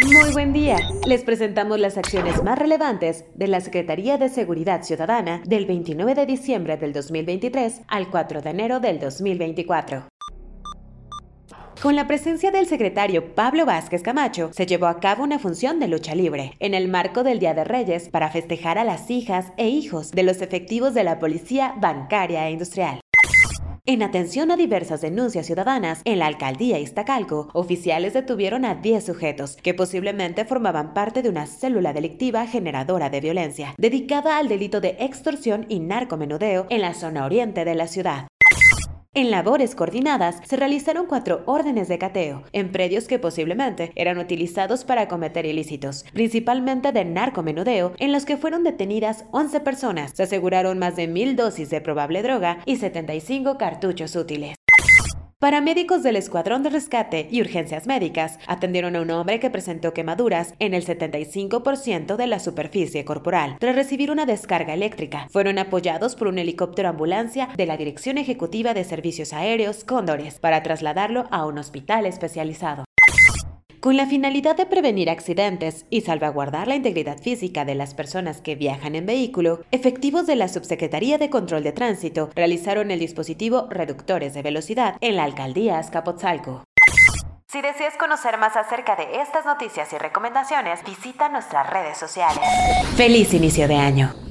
Muy buen día. Les presentamos las acciones más relevantes de la Secretaría de Seguridad Ciudadana del 29 de diciembre del 2023 al 4 de enero del 2024. Con la presencia del secretario Pablo Vázquez Camacho, se llevó a cabo una función de lucha libre en el marco del Día de Reyes para festejar a las hijas e hijos de los efectivos de la Policía Bancaria e Industrial. En atención a diversas denuncias ciudadanas, en la alcaldía Iztacalco, oficiales detuvieron a 10 sujetos que posiblemente formaban parte de una célula delictiva generadora de violencia, dedicada al delito de extorsión y narcomenudeo en la zona oriente de la ciudad. En labores coordinadas, se realizaron 4 órdenes de cateo en predios que posiblemente eran utilizados para cometer ilícitos, principalmente de narcomenudeo, en los que fueron detenidas 11 personas. Se aseguraron más de 1,000 dosis de probable droga y 75 cartuchos útiles. Paramédicos del Escuadrón de Rescate y Urgencias Médicas atendieron a un hombre que presentó quemaduras en el 75% de la superficie corporal tras recibir una descarga eléctrica. Fueron apoyados por un helicóptero ambulancia de la Dirección Ejecutiva de Servicios Aéreos Cóndores para trasladarlo a un hospital especializado. Con la finalidad de prevenir accidentes y salvaguardar la integridad física de las personas que viajan en vehículo, efectivos de la Subsecretaría de Control de Tránsito realizaron el dispositivo Reductores de Velocidad en la alcaldía Azcapotzalco. Si deseas conocer más acerca de estas noticias y recomendaciones, visita nuestras redes sociales. ¡Feliz inicio de año!